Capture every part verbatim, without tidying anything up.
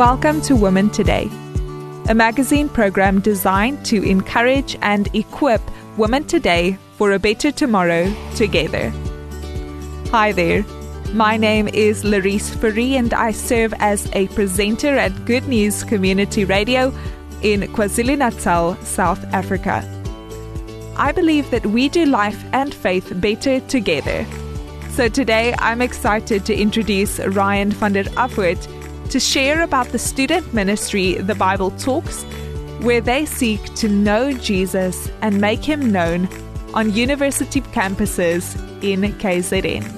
Welcome to Women Today, a magazine program designed to encourage and equip women today for a better tomorrow together. Hi there, my name is Larisse Fourie and I serve as a presenter at Good News Community Radio in KwaZulu-Natal, South Africa. I believe that we do life and faith better together. So today I'm excited to introduce Ryan van der Afvoort to share about the student ministry The Bible Talks, where they seek to know Jesus and make him known on university campuses in K Z N.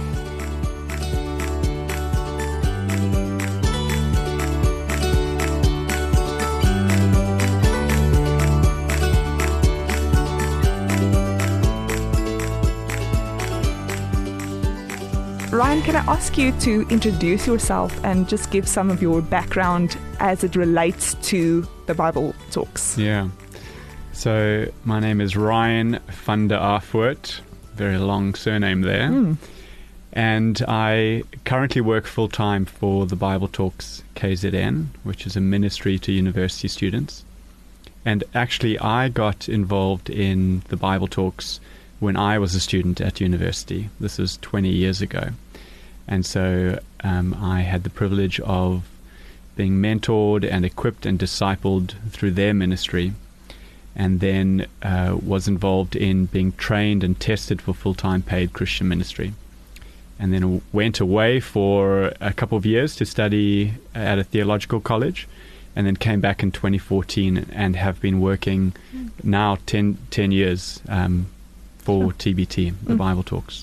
Ryan, can I ask you to introduce yourself and just give some of your background as it relates to the Bible Talks? Yeah. So my name is Ryan van der Afvoort, very long surname there. Mm. And I currently work full-time for the Bible Talks K Z N, which is a ministry to university students. And actually I got involved in the Bible Talks when I was a student at university. This was twenty years ago. And so um, I had the privilege of being mentored and equipped and discipled through their ministry, and then uh, was involved in being trained and tested for full-time paid Christian ministry. And then went away for a couple of years to study at a theological college, and then came back in twenty fourteen and have been working now ten, ten years um, for oh. T B T, the mm. Bible Talks.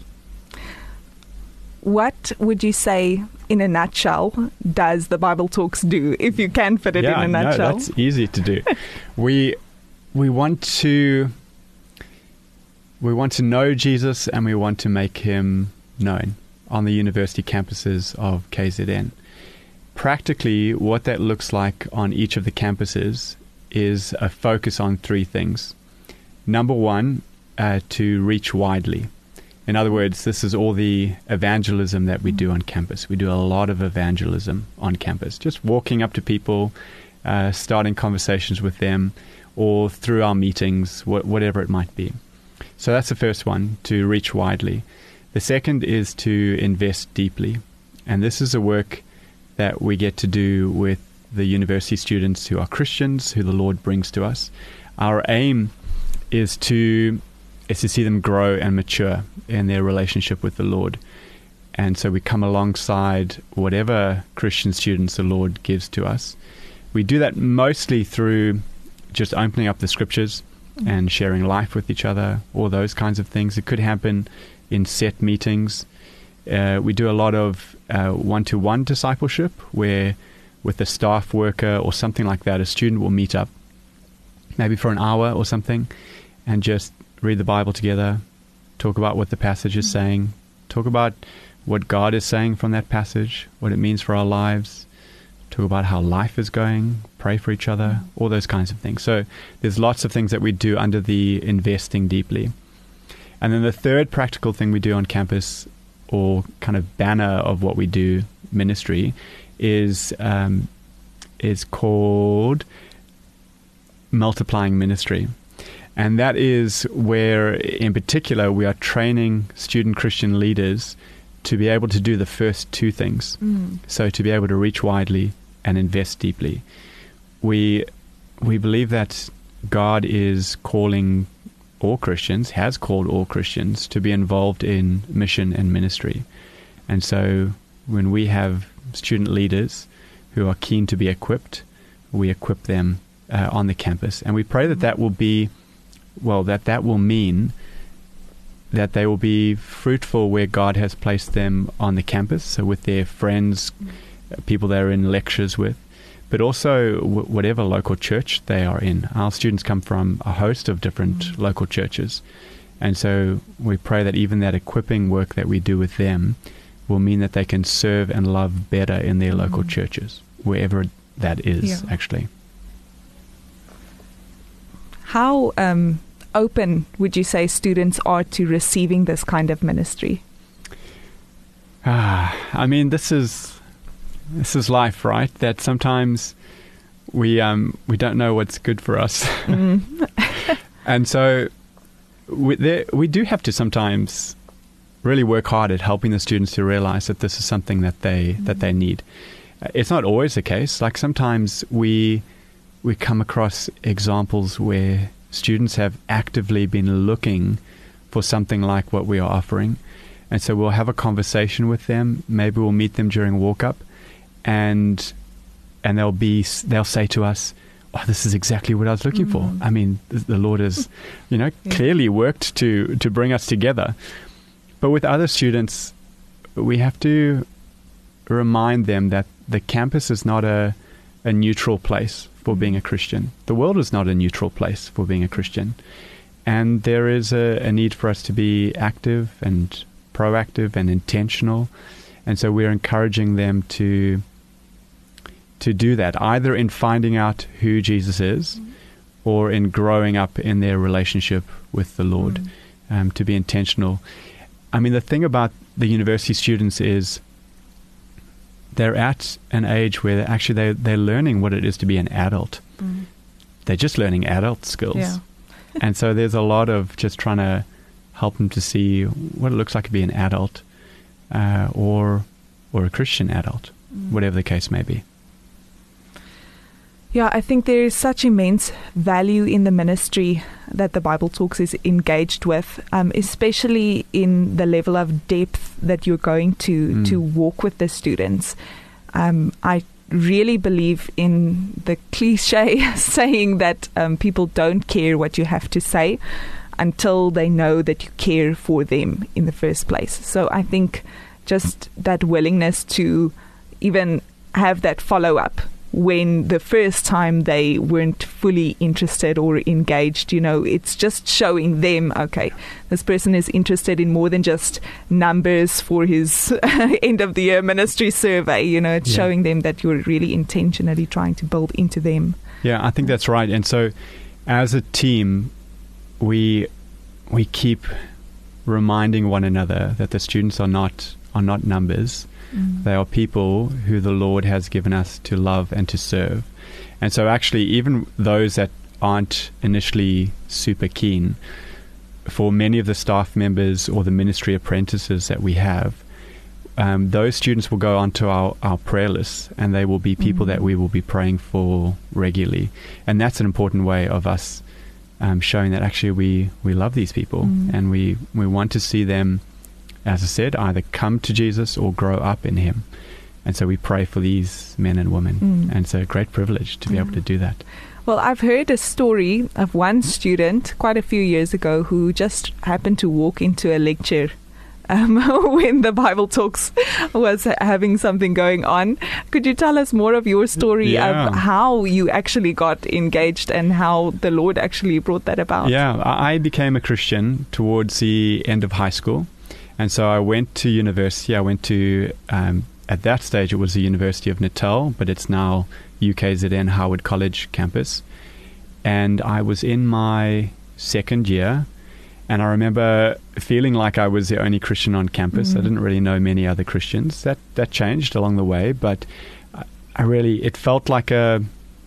What would you say, in a nutshell, does the Bible Talks do, if you can fit it yeah, in a nutshell? No, that's easy to do. we we want to we want to know Jesus, and we want to make him known on the university campuses of K Z N. Practically, what that looks like on each of the campuses is a focus on three things. Number one, uh, to reach widely. In other words, this is all the evangelism that we do on campus. We do a lot of evangelism on campus, just walking up to people, uh, starting conversations with them, or through our meetings, wh- whatever it might be. So that's the first one, to reach widely. The second is to invest deeply. And this is a work that we get to do with the university students who are Christians, who the Lord brings to us. Our aim is to is to see them grow and mature in their relationship with the Lord. And so we come alongside whatever Christian students the Lord gives to us. We do that mostly through just opening up the scriptures mm-hmm. and sharing life with each other, all those kinds of things. It could happen in set meetings. Uh, we do a lot of uh, one-to-one discipleship, where with a staff worker or something like that, a student will meet up maybe for an hour or something and just read the Bible together, talk about what the passage is saying, talk about what God is saying from that passage, what it means for our lives, talk about how life is going, pray for each other, all those kinds of things. So there's lots of things that we do under the investing deeply. And then the third practical thing we do on campus, or kind of banner of what we do, ministry, is um, is called multiplying ministry. And that is where, in particular, we are training student Christian leaders to be able to do the first two things. Mm. So to be able to reach widely and invest deeply. We we believe that God is calling all Christians, has called all Christians, to be involved in mission and ministry. And so when we have student leaders who are keen to be equipped, we equip them uh, on the campus. And we pray that that will be Well, that that will mean that they will be fruitful where God has placed them on the campus, so with their friends, people they're in lectures with, but also w- whatever local church they are in. Our students come from a host of different mm-hmm. local churches, and so we pray that even that equipping work that we do with them will mean that they can serve and love better in their mm-hmm. local churches, wherever that is, yeah. actually. How um, open would you say students are to receiving this kind of ministry? Ah, I mean, this is this is life, right? That sometimes we um, we don't know what's good for us. Mm. And so we, there, we do have to sometimes really work hard at helping the students to realize that this is something that they mm. that they need. It's not always the case. Like sometimes we we come across examples where students have actively been looking for something like what we are offering. And so we'll have a conversation with them. Maybe we'll meet them during walk-up, and and they'll be they'll say to us, "Oh, this is exactly what I was looking mm-hmm. for." I mean, the, the Lord has, you know, yeah. clearly worked to to bring us together. But with other students, we have to remind them that the campus is not a a neutral place for being a Christian. The world is not a neutral place for being a Christian, and there is a, a need for us to be active and proactive and intentional. And so we're encouraging them to to do that, either in finding out who Jesus is mm. or in growing up in their relationship with the Lord, mm. um, to be intentional. I mean, the thing about the university students is they're at an age where they're actually they, they're learning what it is to be an adult. Mm. They're just learning adult skills. Yeah. And so there's a lot of just trying to help them to see what it looks like to be an adult, uh, or or a Christian adult, mm. whatever the case may be. Yeah, I think there is such immense value in the ministry that the Bible Talks is engaged with, um, especially in the level of depth that you're going to mm. to walk with the students. Um, I really believe in the cliche saying that um, people don't care what you have to say until they know that you care for them in the first place. So I think just that willingness to even have that follow-up when the first time they weren't fully interested or engaged, you know, it's just showing them, okay, this person is interested in more than just numbers for his end of the year ministry survey. You know, it's yeah. showing them that you're really intentionally trying to build into them. Yeah, I think that's right. And so as a team, we we keep reminding one another that the students are not are not numbers. Mm. They are people who the Lord has given us to love and to serve. And so actually, even those that aren't initially super keen, for many of the staff members or the ministry apprentices that we have, um, those students will go onto our, our prayer lists, and they will be people mm. that we will be praying for regularly. And that's an important way of us um, showing that actually we, we love these people, mm. and we, we want to see them, as I said, either come to Jesus or grow up in him. And so we pray for these men and women. Mm. And it's a great privilege to be mm. able to do that. Well, I've heard a story of one student quite a few years ago who just happened to walk into a lecture um, when the Bible Talks was having something going on. Could you tell us more of your story yeah. of how you actually got engaged and how the Lord actually brought that about? Yeah, I became a Christian towards the end of high school. And so I went to university. I went to, um, at that stage, it was the University of Natal, but it's now U K Z N Howard College campus. And I was in my second year, and I remember feeling like I was the only Christian on campus. Mm. I didn't really know many other Christians. That that changed along the way, but I really, it felt like a,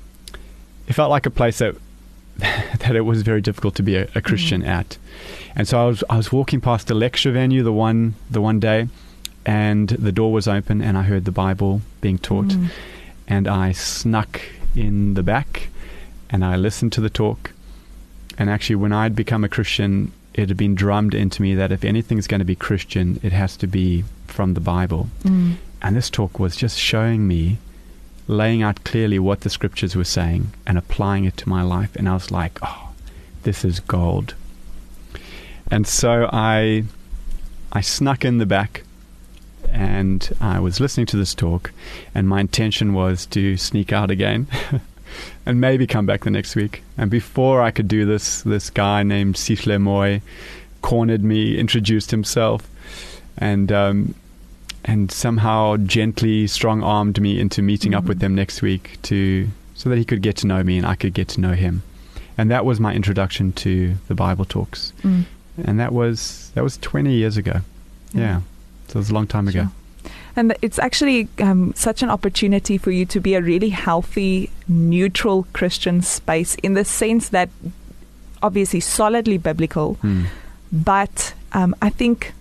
it felt like a place that that it was very difficult to be a, a Christian mm. at. And so I was I was walking past a lecture venue the one the one day, and the door was open, and I heard the Bible being taught, mm. and I snuck in the back, and I listened to the talk. And actually, when I'd become a Christian, it had been drummed into me that if anything's going to be Christian, it has to be from the Bible. Mm. And this talk was just showing me, laying out clearly what the scriptures were saying and applying it to my life. And I was like, oh, this is gold. And so I I snuck in the back, and I was listening to this talk, and my intention was to sneak out again and maybe come back the next week. And before I could do this, this guy named Sifle Moy cornered me, introduced himself, and um, and somehow gently strong-armed me into meeting mm-hmm. up with them next week to so that he could get to know me and I could get to know him. And that was my introduction to the Bible Talks. Mm. And that was that was twenty years ago. Yeah. yeah. So it was a long time ago. Sure. And it's actually um, such an opportunity for you to be a really healthy, neutral Christian space, in the sense that obviously solidly biblical, Mm. but um, I think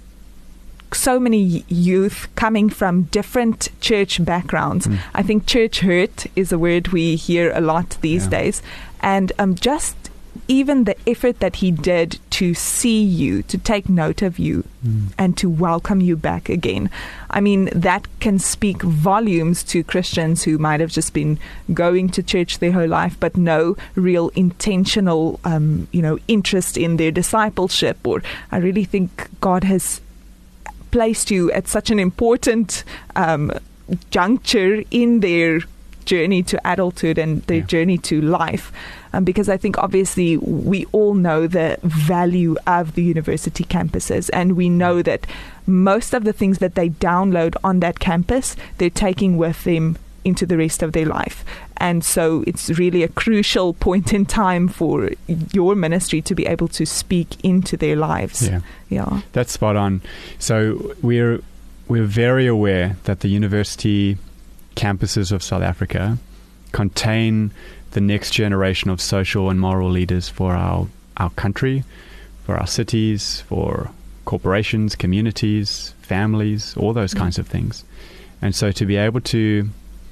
so many youth coming from different church backgrounds. Mm. I think church hurt is a word we hear a lot these Yeah. days. And um, just even the effort that he did to see you, to take note of you, Mm. and to welcome you back again. I mean, that can speak volumes to Christians who might have just been going to church their whole life, but no real intentional, um, you know, interest in their discipleship. Or I really think God has placed you at such an important um, juncture in their journey to adulthood and their Yeah. journey to life. Um, because I think obviously we all know the value of the university campuses, and we know that most of the things that they download on that campus, they're taking with them into the rest of their life. And so it's really a crucial point in time for your ministry to be able to speak into their lives. Yeah. Yeah. That's spot on. So we're we're very aware that the university campuses of South Africa contain the next generation of social and moral leaders for our, our country, for our cities, for corporations, communities, families, all those Mm. kinds of things. And so to be able to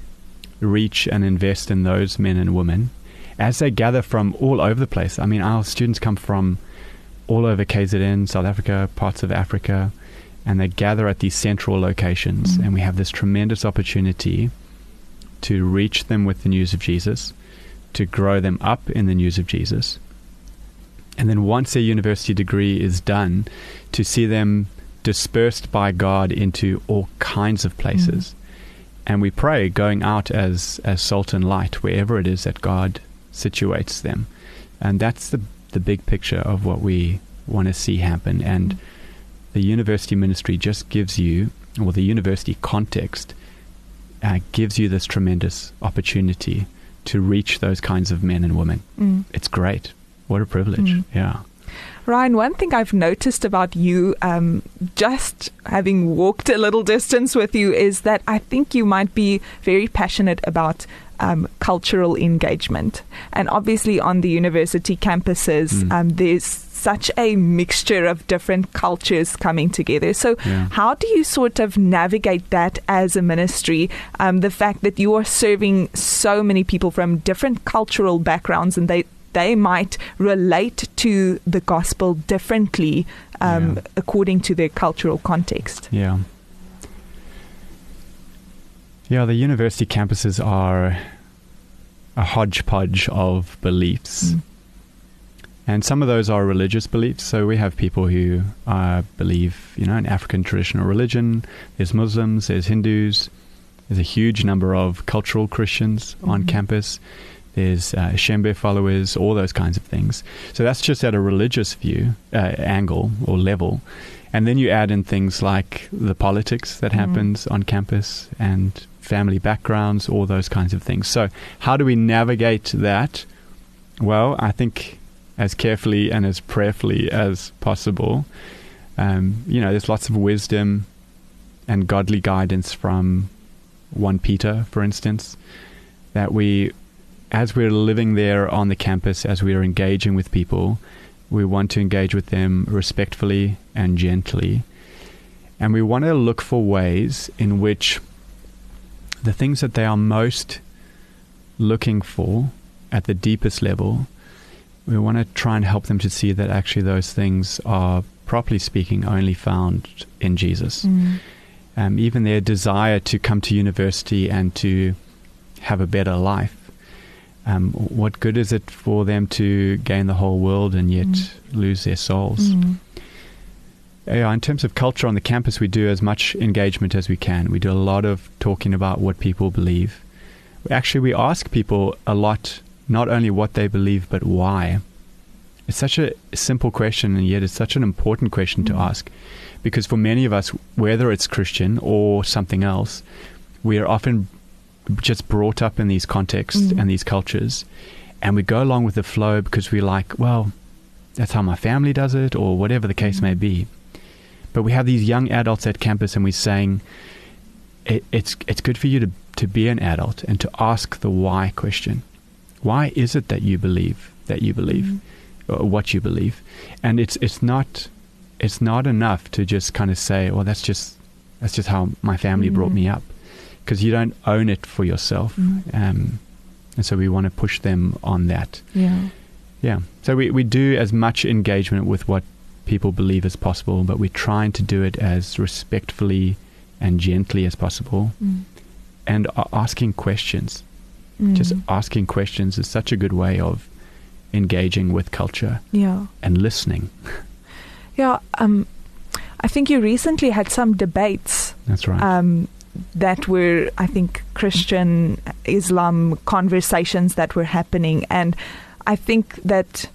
reach and invest in those men and women as they gather from all over the place. I mean, our students come from all over K Z N, South Africa, parts of Africa, and they gather at these central locations. Mm. And we have this tremendous opportunity to reach them with the news of Jesus, to grow them up in the news of Jesus. And then once their university degree is done, to see them dispersed by God into all kinds of places. Mm. And we pray going out as, as salt and light wherever it is that God situates them. And that's the the big picture of what we want to see happen. And mm. the university ministry just gives you, or the university context uh, gives you this tremendous opportunity to reach those kinds of men and women. Mm. It's great. What a privilege. Mm. Yeah. Ryan, one thing I've noticed about you, um, just having walked a little distance with you, is that I think you might be very passionate about um, cultural engagement. And obviously on the university campuses, mm. um, there's such a mixture of different cultures coming together. So yeah. how do you sort of navigate that as a ministry? Um, the fact that you are serving so many people from different cultural backgrounds, and they they might relate to the gospel differently um, yeah. according to their cultural context. Yeah. Yeah, the university campuses are a hodgepodge of beliefs. Mm. And some of those are religious beliefs. So we have people who uh, believe, you know, in African traditional religion. There's Muslims, there's Hindus. There's a huge number of cultural Christians mm-hmm. on campus. There's uh, Shembe followers, all those kinds of things. So that's just at a religious view, uh, angle or level. And then you add in things like the politics that mm. happens on campus and family backgrounds, all those kinds of things. So how do we navigate that? Well, I think as carefully and as prayerfully as possible. Um, you know, there's lots of wisdom and godly guidance from First Peter, for instance, that we... as we're living there on the campus, as we are engaging with people, we want to engage with them respectfully and gently. And we want to look for ways in which the things that they are most looking for at the deepest level, we want to try and help them to see that actually those things are, properly speaking, only found in Jesus. Mm. Um, even their desire to come to university and to have a better life. Um, what good is it for them to gain the whole world and yet mm. lose their souls? Mm. Yeah, in terms of culture on the campus, we do as much engagement as we can. We do a lot of talking about what people believe. Actually, we ask people a lot, not only what they believe, but why. It's such a simple question, and yet it's such an important question mm. to ask. Because for many of us, whether it's Christian or something else, we are often just brought up in these contexts mm. and these cultures, and we go along with the flow because we're like, well, that's how my family does it, or whatever the case mm. may be. But we have these young adults at campus, and we're saying, it, it's it's good for you to, to be an adult and to ask the why question. Why is it that you believe that you believe mm-hmm. or what you believe? And it's it's not it's not enough to just kind of say, well, that's just that's just how my family mm-hmm. brought me up, because you don't own it for yourself. Mm-hmm. Um, and so we want to push them on that. Yeah. Yeah. So we, we do as much engagement with what people believe as possible, but we're trying to do it as respectfully and gently as possible, mm. and uh, asking questions. Mm. Just asking questions is such a good way of engaging with culture. Yeah. And listening. Yeah. Um, I think you recently had some debates. That's right. Um, that were, I think, Christian Islam conversations that were happening. And I think that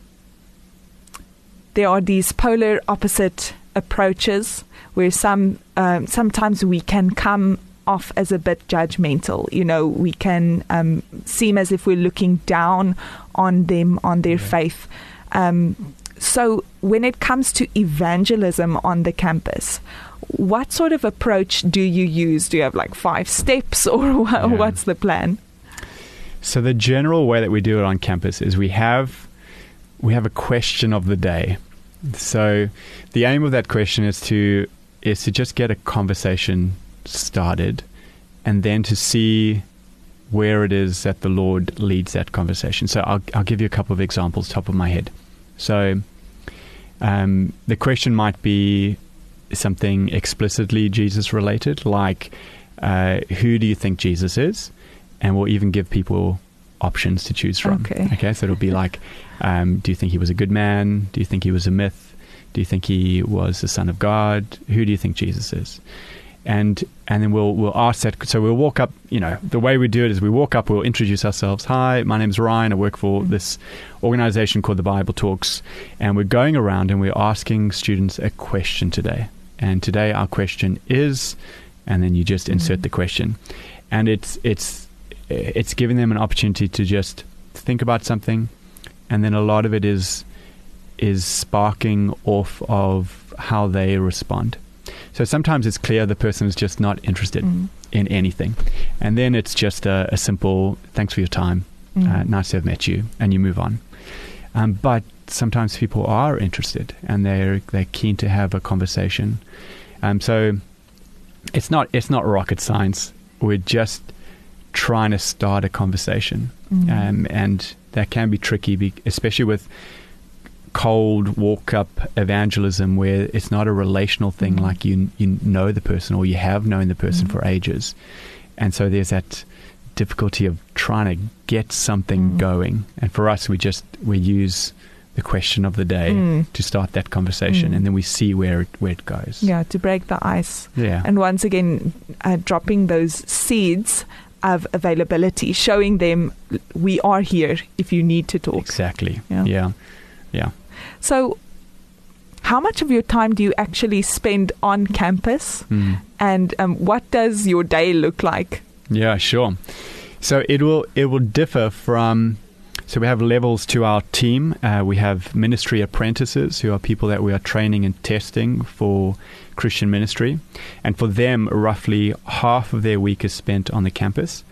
there are these polar opposite approaches where some um, sometimes we can come off as a bit judgmental. You know, we can um, seem as if we're looking down on them, on their yeah. faith. Um, so when it comes to evangelism on the campus, what sort of approach do you use? Do you have like five steps, or wh- yeah. what's the plan? So the general way that we do it on campus is we have we have a question of the day. So the aim of that question is to is to just get a conversation started, and then to see where it is that the Lord leads that conversation. So I'll I'll give you a couple of examples top of my head. So um, the question might be something explicitly Jesus related, like uh, who do you think Jesus is? And we'll even give people options to choose from. Okay. Okay. So it'll be like, um, do you think he was a good man? Do you think he was a myth? Do you think he was the Son of God? Who do you think Jesus is? And and then we'll we'll ask that. So we'll walk up. You know, the way we do it is we walk up. We'll introduce ourselves. Hi, my name's Ryan. I work for this organization called the Bible Talks, and we're going around and we're asking students a question today. And today our question is, and then you just insert mm-hmm. the question, and it's it's it's giving them an opportunity to just think about something, and then a lot of it is is sparking off of how they respond. So sometimes it's clear the person is just not interested mm. in anything, and then it's just a, a simple thanks for your time, mm. uh, nice to have met you, and you move on. Um, but sometimes people are interested and they're they're keen to have a conversation. Um, so it's not it's not rocket science. We're just trying to start a conversation, mm. um, and that can be tricky, be, especially with cold walk-up evangelism, where it's not a relational thing, mm. like you you know the person or you have known the person mm. for ages, and so there's that difficulty of trying to get something mm. going. And for us, we just we use the question of the day mm. to start that conversation, mm. and then we see where it, where it goes. Yeah, to break the ice. Yeah, and once again, uh, dropping those seeds of availability, showing them we are here if you need to talk. Exactly. Yeah. Yeah. yeah. So how much of your time do you actually spend on campus, mm. and um, what does your day look like? Yeah, sure. So it will it will differ from. So we have levels to our team. Uh, we have ministry apprentices, who are people that we are training and testing for Christian ministry, and for them, roughly half of their week is spent on the campus,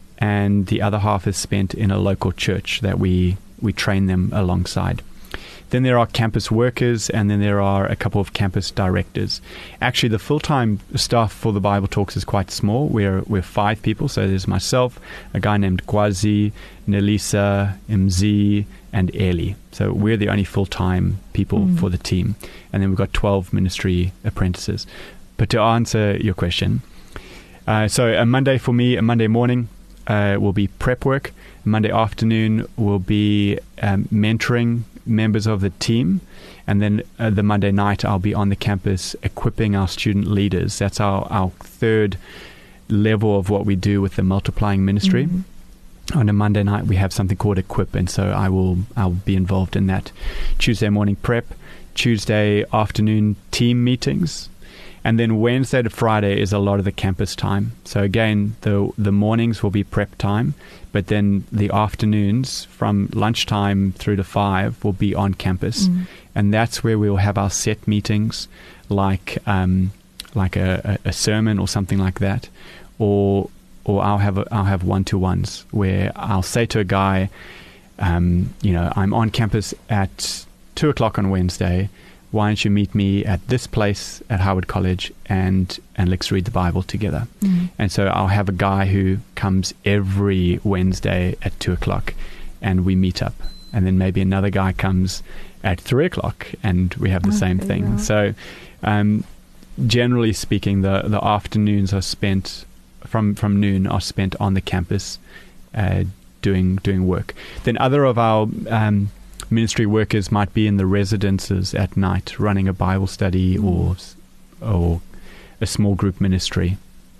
and the other half is spent in a local church that we we train them alongside. Then there are campus workers, and then there are a couple of campus directors. Actually, the full-time staff for the Bible Talks is quite small. We're we're five people. So there's myself, a guy named Kwazi, Nelisa, M Z, and Eli. So we're the only full-time people mm. for the team. And then we've got twelve ministry apprentices. But to answer your question, uh, so a Monday for me, a Monday morning uh, will be prep work. Monday afternoon will be um, mentoring members of the team, and then uh, the Monday night I'll be on the campus equipping our student leaders. That's our, our third level of what we do with the multiplying ministry. Mm-hmm. On a Monday night we have something called Equip, and so I will I'll be involved in that. Tuesday morning prep, Tuesday afternoon team meetings, and then Wednesday to Friday is a lot of the campus time. So again, the the mornings will be prep time, but then the afternoons from lunchtime through to five will be on campus. Mm. And that's where we will have our set meetings, like um, like a, a sermon or something like that, or or I'll have a, I'll have one-to-ones where I'll say to a guy, um, you know, I'm on campus at two o'clock on Wednesday. Why don't you meet me at this place at Howard College and and let's read the Bible together. Mm. And so I'll have a guy who comes every Wednesday at two o'clock and we meet up. And then maybe another guy comes at three o'clock and we have the okay, same thing. Yeah. So um, generally speaking, the, the afternoons are spent, from, from noon, are spent on the campus uh, doing doing work. Then other of our um, ministry workers might be in the residences at night running a Bible study mm. or or a small group ministry.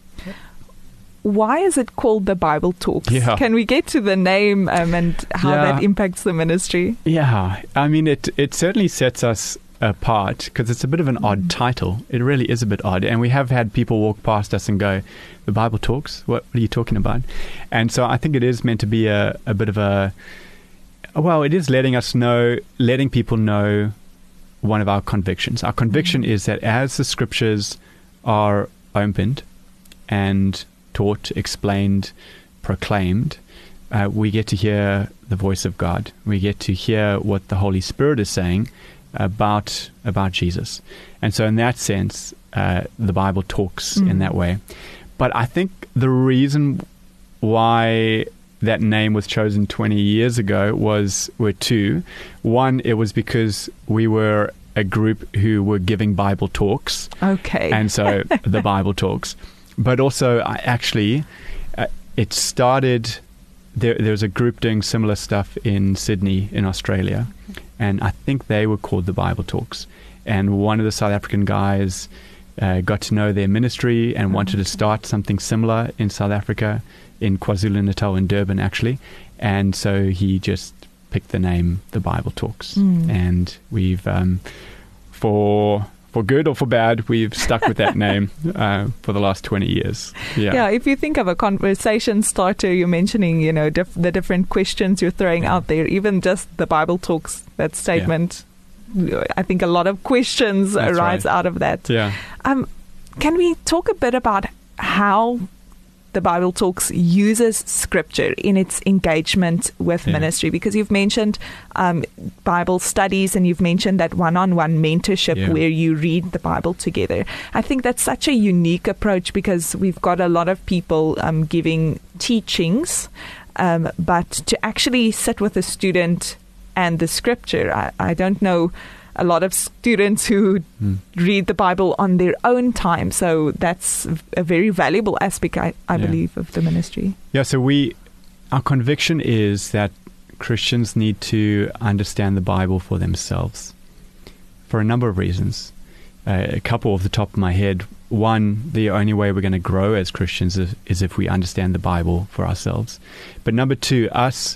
Why is it called the Bible Talks? Yeah. Can we get to the name um, and how yeah. that impacts the ministry? Yeah, I mean, it, it certainly sets us apart because it's a bit of an mm. odd title. It really is a bit odd. And we have had people walk past us and go, the Bible Talks? What, what are you talking about? And so I think it is meant to be a, a bit of a, well, it is letting us know, letting people know one of our convictions. Our conviction mm. is that as the scriptures are opened and taught, explained, proclaimed, uh, we get to hear the voice of God. We get to hear what the Holy Spirit is saying about about Jesus. And so in that sense, uh, the Bible talks mm. in that way. But I think the reason why that name was chosen twenty years ago was were two. One, it was because we were a group who were giving Bible talks. Okay. And so the Bible Talks. But also, I actually, uh, it started, there, there was a group doing similar stuff in Sydney, in Australia. And I think they were called the Bible Talks. And one of the South African guys uh, got to know their ministry and wanted to start something similar in South Africa, in KwaZulu-Natal, in Durban, actually. And so he just picked the name, the Bible Talks. Mm. And we've, um, for... For good or for bad, we've stuck with that name uh, for the last twenty years. Yeah. Yeah. If you think of a conversation starter, you're mentioning, you know, diff- the different questions you're throwing yeah. out there. Even just the Bible Talks, that statement. Yeah. I think a lot of questions That's arise right. out of that. Yeah. Um, can we talk a bit about how the Bible Talks uses scripture in its engagement with yeah. ministry? Because you've mentioned um, Bible studies and you've mentioned that one-on-one mentorship yeah. where you read the Bible together. I think that's such a unique approach because we've got a lot of people um, giving teachings, um, but to actually sit with a student and the scripture, I, I don't know a lot of students who mm. read the Bible on their own time. So that's a very valuable aspect, I, I yeah. believe, of the ministry. Yeah, so we, our conviction is that Christians need to understand the Bible for themselves for a number of reasons. Uh, a couple off the top of my head. One, the only way we're going to grow as Christians is, is if we understand the Bible for ourselves. But number two, us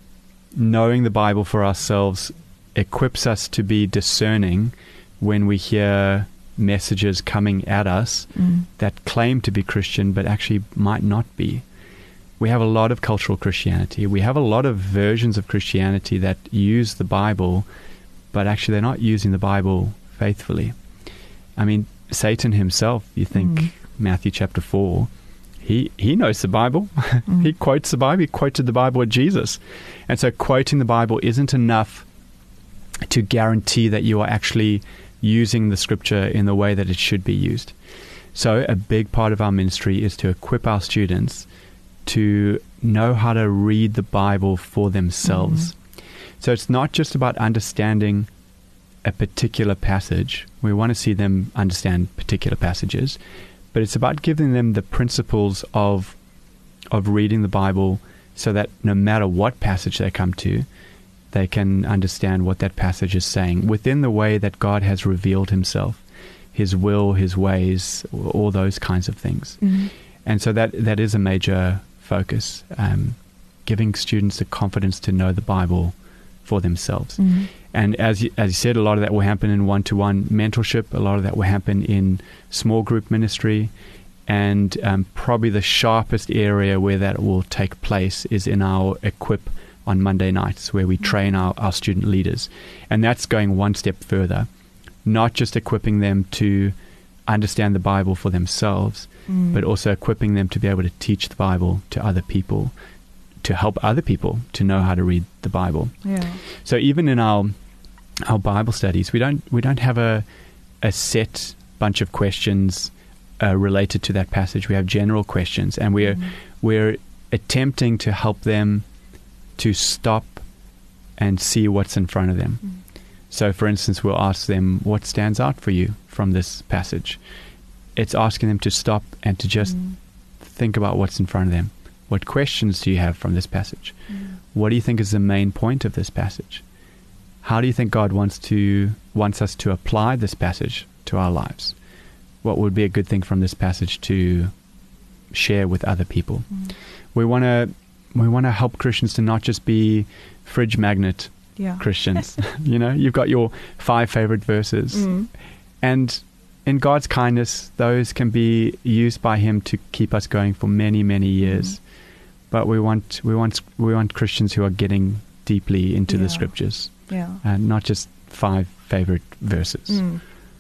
knowing the Bible for ourselves equips us to be discerning when we hear messages coming at us mm. that claim to be Christian but actually might not be. We have a lot of cultural Christianity. We have a lot of versions of Christianity that use the Bible, but actually they're not using the Bible faithfully. I mean, Satan himself, you think mm. Matthew chapter four, he, he knows the Bible. Mm. He quotes the Bible. He quoted the Bible with Jesus. And so quoting the Bible isn't enough to guarantee that you are actually using the scripture in the way that it should be used. So a big part of our ministry is to equip our students to know how to read the Bible for themselves. Mm-hmm. So it's not just about understanding a particular passage. We want to see them understand particular passages, but it's about giving them the principles of of reading the Bible so that no matter what passage they come to, they can understand what that passage is saying within the way that God has revealed himself, his will, his ways, all those kinds of things. Mm-hmm. And so that that is a major focus, um, giving students the confidence to know the Bible for themselves. Mm-hmm. And as you, as you said, a lot of that will happen in one-to-one mentorship. A lot of that will happen in small group ministry. And um, probably the sharpest area where that will take place is in our Equip on Monday nights, where we train our, our student leaders. And that's going one step further, not just equipping them to understand the Bible for themselves, mm. but also equipping them to be able to teach the Bible to other people, to help other people to know how to read the Bible. Yeah. So even in our our Bible studies, we don't we don't have a a set bunch of questions uh, related to that passage. We have general questions, and we're mm. we're attempting to help them to stop and see what's in front of them. Mm. So, for instance, we'll ask them, what stands out for you from this passage? It's asking them to stop and to just mm. think about what's in front of them. What questions do you have from this passage? Mm. What do you think is the main point of this passage? How do you think God wants to wants us to apply this passage to our lives? What would be a good thing from this passage to share with other people? Mm. We want to we want to help Christians to not just be fridge magnet yeah. Christians. You know, you've got your five favorite verses, mm. and in God's kindness, those can be used by Him to keep us going for many, many years. Mm. But we want we want we want Christians who are getting deeply into yeah. the Scriptures, yeah, and not just five favorite verses. Mm.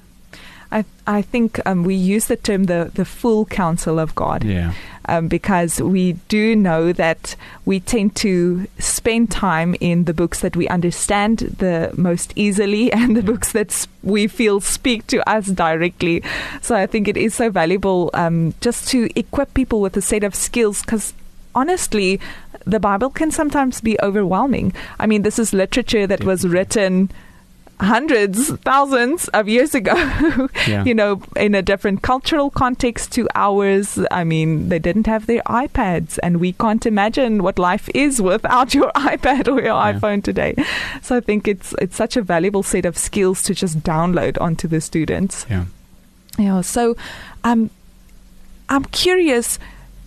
I I think um, we use the term the the full counsel of God. Yeah. Um, because we do know that we tend to spend time in the books that we understand the most easily and the books that sp- we feel speak to us directly. So I think it is so valuable um, just to equip people with a set of skills, because honestly, the Bible can sometimes be overwhelming. I mean, this is literature that was written hundreds, thousands of years ago, yeah. you know, in a different cultural context to ours. I mean, they didn't have their iPads, and we can't imagine what life is without your iPad or your yeah. iPhone today. So I think it's it's such a valuable set of skills to just download onto the students. Yeah. Yeah. So um, I'm curious,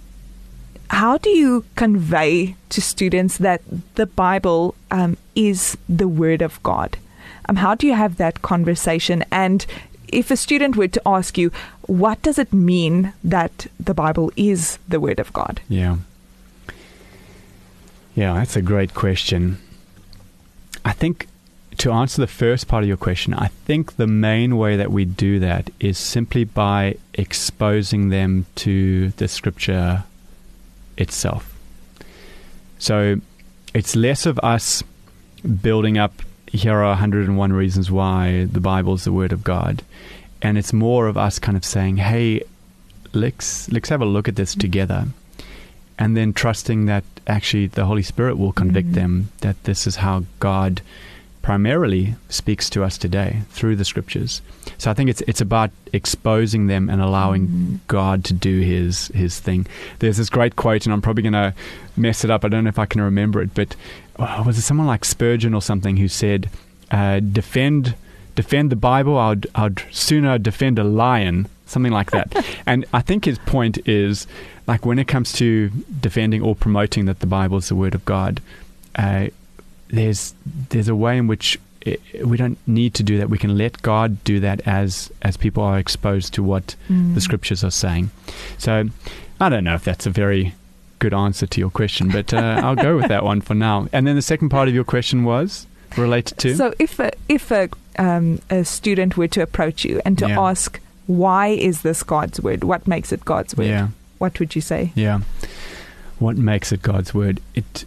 how do you convey to students that the Bible um, is the Word of God? Um, how do you have that conversation? And if a student were to ask you, what does it mean that the Bible is the Word of God? Yeah. Yeah, that's a great question. I think to answer the first part of your question, I think the main way that we do that is simply by exposing them to the Scripture itself. So it's less of us building up, here are one hundred and one reasons why the Bible is the Word of God. And it's more of us kind of saying, hey, let's let's have a look at this together. And then trusting that actually the Holy Spirit will convict mm-hmm. them that this is how God primarily speaks to us today through the Scriptures. So I think it's it's about exposing them and allowing mm-hmm. God to do his his thing. There's this great quote, and I'm probably going to mess it up. I don't know if I can remember it, but oh, was it someone like Spurgeon or something who said, uh, defend defend the Bible, I'd, I'd sooner defend a lion, something like that. And I think his point is, like, when it comes to defending or promoting that the Bible is the Word of God, uh, there's there's a way in which it, we don't need to do that. We can let God do that as as people are exposed to what mm. the Scriptures are saying. So I don't know if that's a very good answer to your question, but uh, I'll go with that one for now. And then the second part of your question was related to? So if a, if a, um, a student were to approach you and to yeah. ask, why is this God's Word? What makes it God's Word? Yeah. What would you say? Yeah. What makes it God's Word? It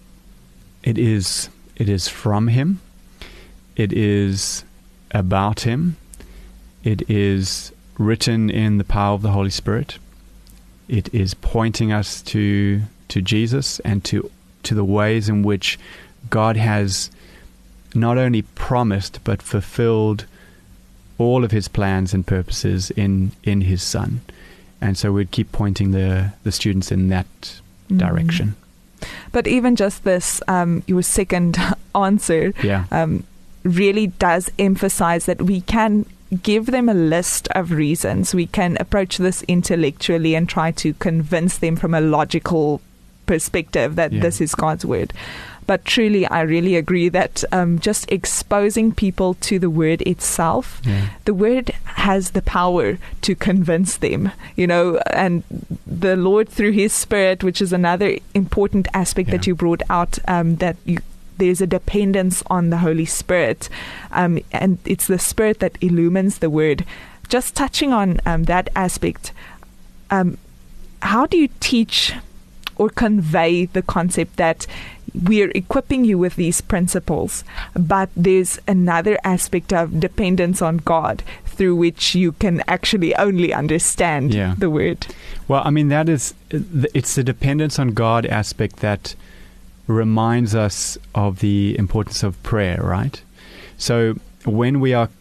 it is it is from Him. It is about Him. It is written in the power of the Holy Spirit. It is pointing us to to Jesus and to to the ways in which God has not only promised but fulfilled all of His plans and purposes in in His Son. And so we'd keep pointing the, the students in that mm. direction. But even just this, um, your second answer, yeah. um, really does emphasize that we can give them a list of reasons. We can approach this intellectually and try to convince them from a logical perspective that yeah. this is God's Word. But truly, I really agree that um, just exposing people to the Word itself, yeah. the Word has the power to convince them, you know, and the Lord through His Spirit, which is another important aspect yeah. that you brought out, um, that you, there's a dependence on the Holy Spirit, um, and it's the Spirit that illumines the Word. Just touching on um, that aspect, um, how do you teach or convey the concept that we're equipping you with these principles, but there's another aspect of dependence on God through which you can actually only understand yeah. the word? Well, I mean, that is, it's the dependence on God aspect that reminds us of the importance of prayer, right? So when we are,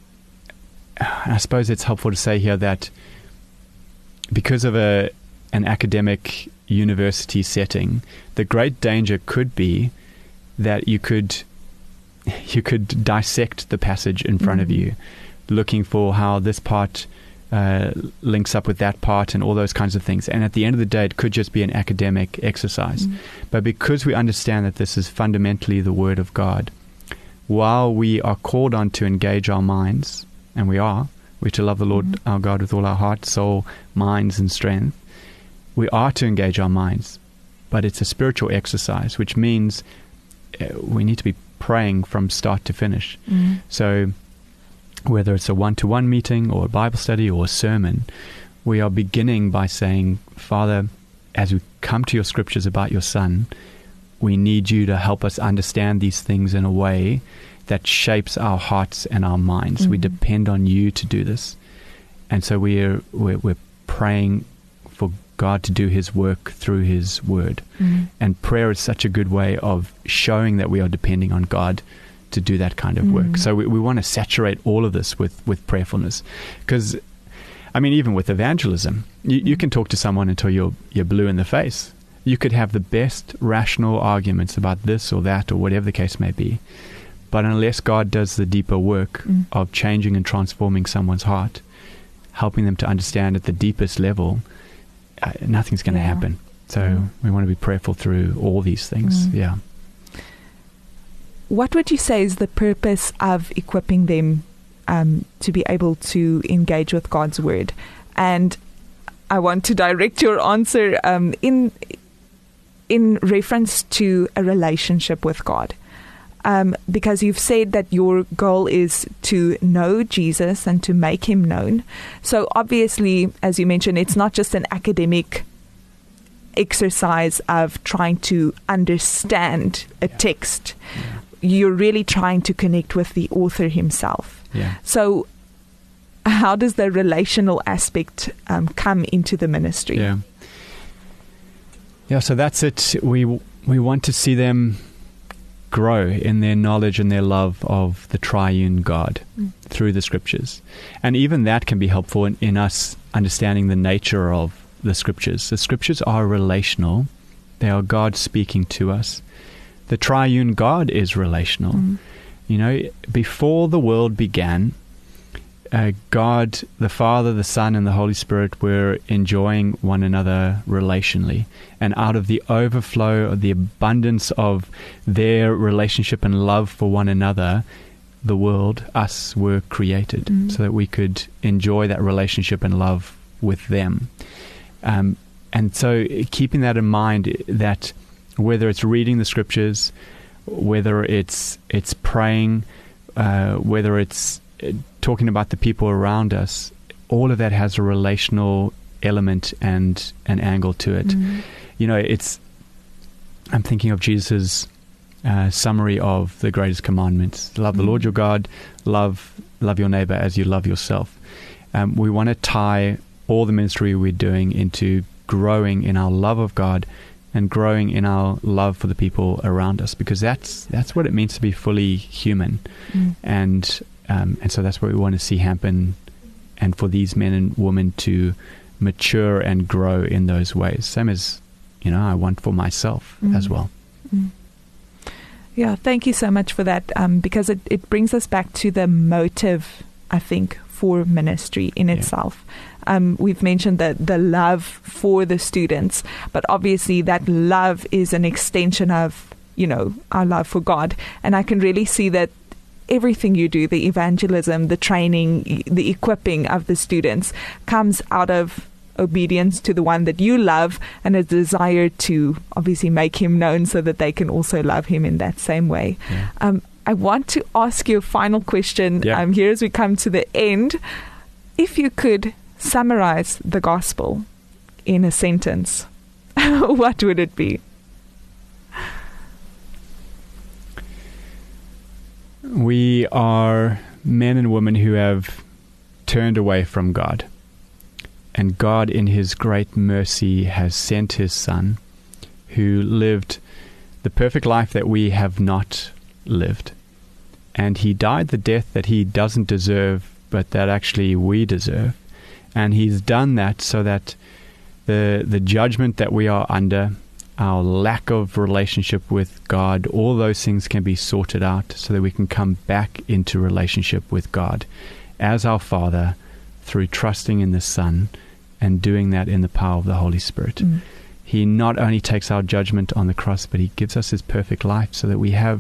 I suppose it's helpful to say here that because of a an academic university setting, the great danger could be that you could you could dissect the passage in front mm-hmm. of you, looking for how this part uh, links up with that part and all those kinds of things. And at the end of the day, it could just be an academic exercise. Mm-hmm. But because we understand that this is fundamentally the Word of God, while we are called on to engage our minds, and we are, we're to love the Lord mm-hmm. our God with all our heart, soul, minds, and strength, we are to engage our minds. But it's a spiritual exercise, which means uh, we need to be praying from start to finish. Mm-hmm. So whether it's a one-to-one meeting or a Bible study or a sermon, we are beginning by saying, Father, as we come to your scriptures about your Son, we need you to help us understand these things in a way that shapes our hearts and our minds. Mm-hmm. We depend on you to do this. And so we're, we're, we're praying for God to do his work through his word. Mm-hmm. And prayer is such a good way of showing that we are depending on God to do that kind of work. Mm-hmm. So we, we want to saturate all of this with, with prayerfulness. Because, I mean, even with evangelism, you, mm-hmm. you can talk to someone until you're, you're blue in the face. You could have the best rational arguments about this or that or whatever the case may be. But unless God does the deeper work mm. of changing and transforming someone's heart, helping them to understand at the deepest level, uh, nothing's going to yeah. happen. So mm. we want to be prayerful through all these things. Mm. Yeah. What would you say is the purpose of equipping them um, to be able to engage with God's word? And I want to direct your answer um, in in reference to a relationship with God. Um, because you've said that your goal is to know Jesus and to make him known. So obviously, as you mentioned, it's not just an academic exercise of trying to understand a yeah. text. Yeah. You're really trying to connect with the author himself. Yeah. So how does the relational aspect um, come into the ministry? Yeah. Yeah, so that's it. We we want to see them grow in their knowledge and their love of the triune God mm. through the scriptures. And even that can be helpful in, in us understanding the nature of the scriptures. The scriptures are relational. They are God speaking to us. The triune God is relational. Mm. You know, before the world began, uh, God, the Father, the Son, and the Holy Spirit were enjoying one another relationally. And out of the overflow of the abundance of their relationship and love for one another, the world, us, were created mm. so that we could enjoy that relationship and love with them. Um, and so keeping that in mind, that whether it's reading the scriptures, whether it's it's praying, uh, whether it's talking about the people around us, all of that has a relational element and an angle to it. Mm-hmm. You know, it's, I'm thinking of Jesus' uh, summary of the greatest commandments. Love mm-hmm. the Lord your God, love love your neighbor as you love yourself. Um, we want to tie all the ministry we're doing into growing in our love of God and growing in our love for the people around us, because that's that's what it means to be fully human. Mm. And um, and so that's what we want to see happen, and for these men and women to mature and grow in those ways. Same as, you know, I want for myself mm. as well. Mm. Yeah, thank you so much for that, um, because it, it brings us back to the motive, I think, for ministry in yeah. itself. Um, we've mentioned the, the love for the students, but obviously that love is an extension of, you know, our love for God. And I can really see that everything you do, the evangelism, the training, the equipping of the students, comes out of obedience to the one that you love and a desire to obviously make him known so that they can also love him in that same way. Yeah. Um, I want to ask you a final question yeah. um, here as we come to the end. If you could summarize the gospel in a sentence, what would it be? We are men and women who have turned away from God. And God, in His great mercy, has sent His Son, who lived the perfect life that we have not lived. And He died the death that He doesn't deserve, but that actually we deserve. And He's done that so that the the judgment that we are under, our lack of relationship with God, all those things can be sorted out so that we can come back into relationship with God as our Father through trusting in the Son and doing that in the power of the Holy Spirit. Mm. He not only takes our judgment on the cross, but He gives us His perfect life so that we have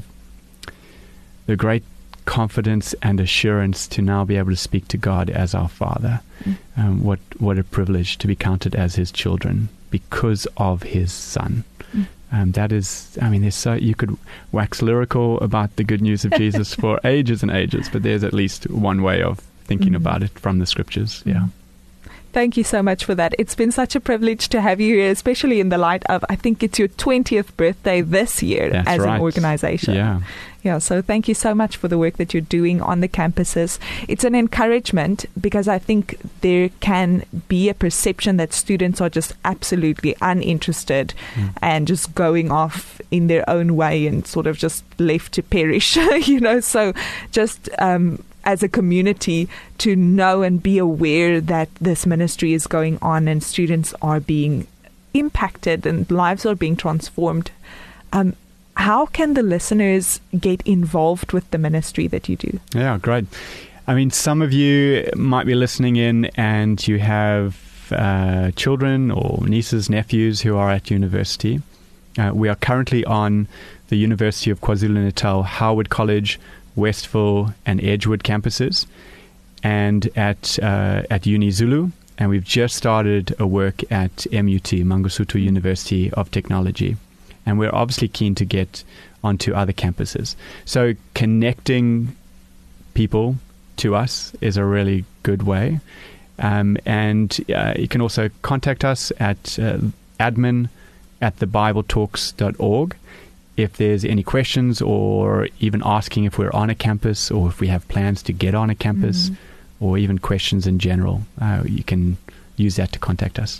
the great confidence and assurance to now be able to speak to God as our Father. Mm. Um, what what a privilege to be counted as His children because of His Son. Mm. Um, that is, I mean, there's so you could wax lyrical about the good news of Jesus for ages and ages, but there's at least one way of thinking mm. about it from the Scriptures. Mm. Yeah. Thank you so much for that. It's been such a privilege to have you here, especially in the light of, I think it's your twentieth birthday this year. That's as right. An organization. Yeah. Yeah, so thank you so much for the work that you're doing on the campuses. It's an encouragement because I think there can be a perception that students are just absolutely uninterested mm. and just going off in their own way and sort of just left to perish, you know, so just um, as a community to know and be aware that this ministry is going on and students are being impacted and lives are being transformed. Um, How can the listeners get involved with the ministry that you do? Yeah, great. I mean, some of you might be listening in and you have uh, children or nieces, nephews who are at university. Uh, we are currently on the University of KwaZulu-Natal, Howard College, Westville and Edgewood campuses, and at uh, at UniZulu. And we've just started a work at M U T, Mangosuthu University of Technology. And we're obviously keen to get onto other campuses. So connecting people to us is a really good way. Um, and uh, you can also contact us at uh, admin at the bible talks dot org if there's any questions or even asking if we're on a campus or if we have plans to get on a campus mm. or even questions in general. Uh, you can use that to contact us.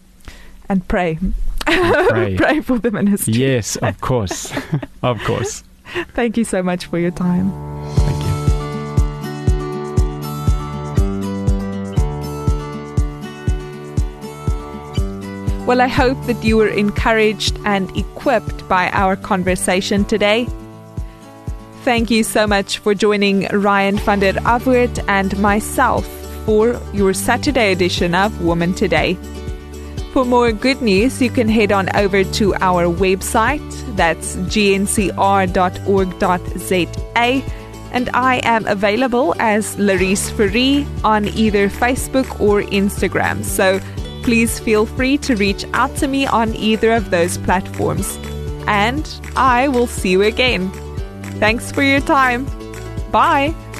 And pray. And pray. Pray for the ministry. Yes, of course. Of course. Thank you so much for your time. Thank you. Well, I hope that you were encouraged and equipped by our conversation today. Thank you so much for joining Ryan van der Afweert and myself for your Saturday edition of Woman Today. For more good news, you can head on over to our website. That's g n c r dot org dot z a. And I am available as Larisse Fourie on either Facebook or Instagram. So please feel free to reach out to me on either of those platforms. And I will see you again. Thanks for your time. Bye.